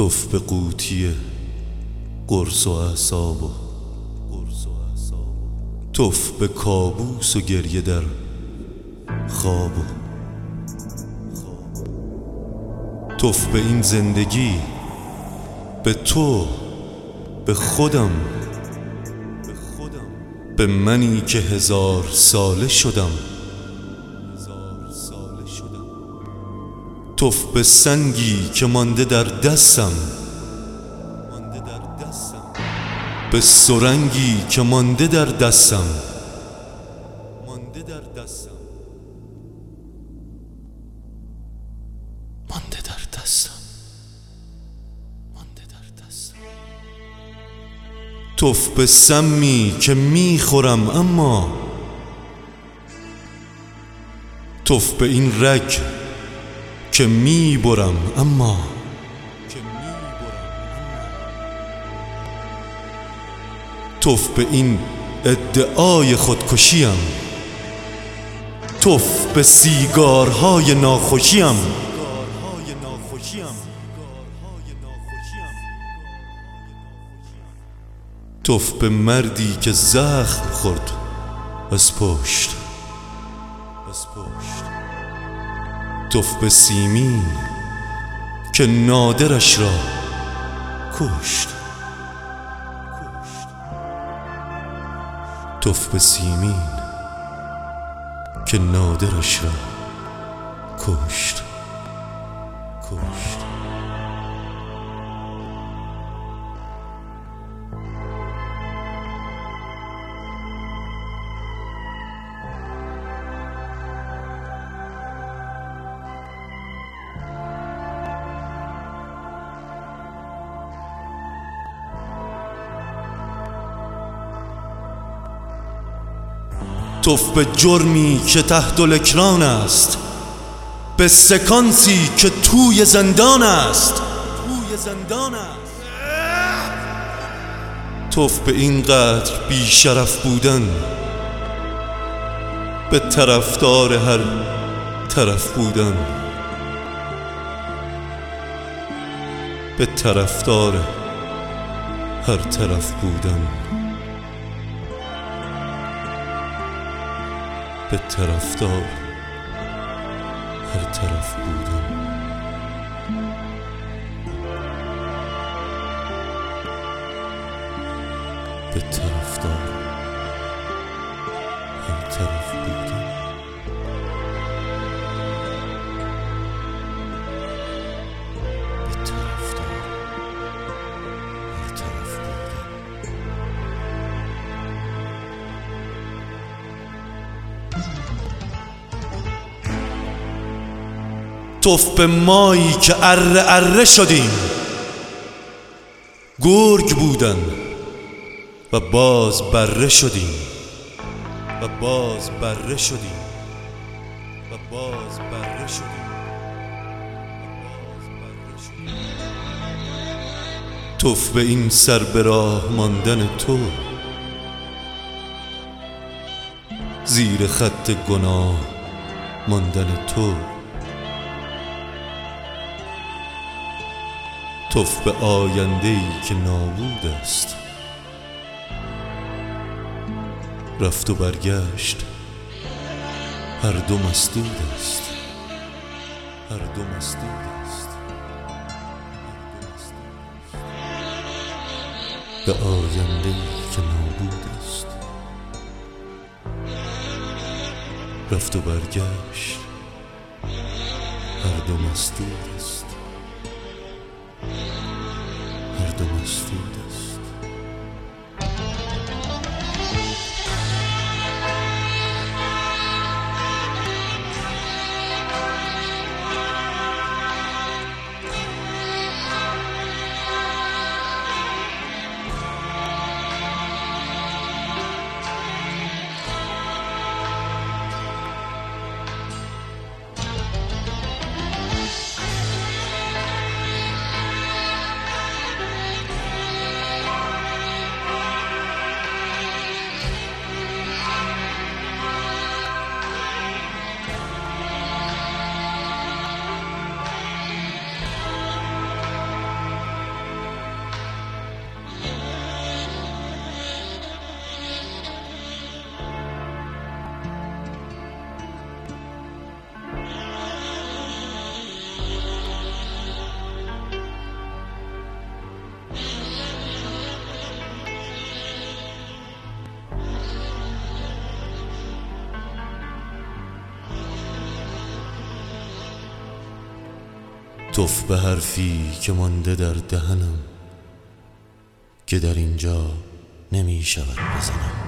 توف به قوطی قرص و اعصاب و توف به کابوس و گریه در خواب و توف به این زندگی، به تو، به خودم، به منی که 1000 ساله شدم. توف به سنگی که مانده در دستم، به سرنگی که مانده در دستم. توف به سمی که میخورم اما توف به این رگ که میبرم اما توف به این ادعای خودکشیم، توف به سیگارهای ناخوشیم، توف به مردی که زخم خورد از پشت، توف به سیمین که نادرش را کشت، توف به سیمین که نادرش را کشت. توف به جرمی که تحت الاکران است، به سکانسی که توی زندان است. توف به اینقدر بی شرف بودن، به طرفدار هر طرف بودن، به طرفدار هر طرف بودن، به طرفدار هر طرف بودن. به طرفدار هر طرف بودن. به طرفدار هر طرف بودن. توف به مایی که اره اره شدیم، گرگ بودن و باز بره شدیم، توف به این سر به راه ماندن تو، زیر خط گناه ماندن تو. توف به آینده‌ای که نابود است، رفت و برگشت هر دو مسدود است. به آینده‌ای که نابود است، رفت و برگشت هر دو مسدود است. توف به حرفی که مانده در دهنم، که در اینجا نمی شود بزنم.